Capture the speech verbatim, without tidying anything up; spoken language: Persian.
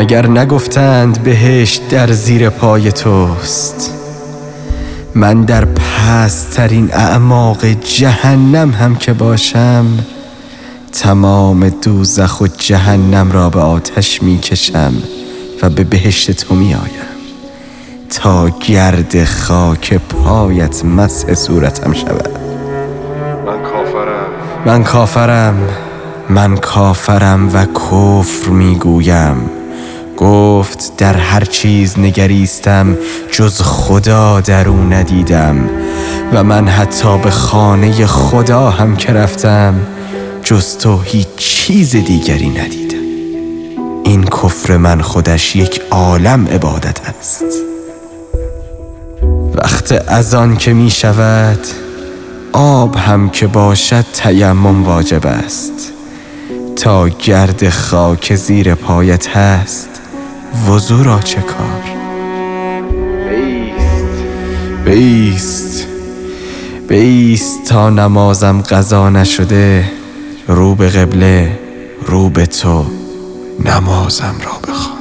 مگر نگفتند بهشت در زیر پای توست؟ من در پست ترین اعماق جهنم هم که باشم، تمام دوزخ و جهنم را به آتش می کشم و به بهشت تو می آیم تا گرد خاک پایت مسح صورتم شود. من کافرم من کافرم من کافرم و کفر می گویم. گفت در هر چیز نگریستم جز خدا در او ندیدم و من حتی به خانه خدا هم که رفتم جز تو هیچ چیز دیگری ندیدم. این کفر من خودش یک عالم عبادت است. وقت اذان که می شود آب هم که باشد تیمم واجب است. تا گرد خاک زیر پایت هست وضو را چه کار؟ بیست بیست بیست تا نمازم قضا نشده، رو به قبله رو به تو نمازم را بخوان.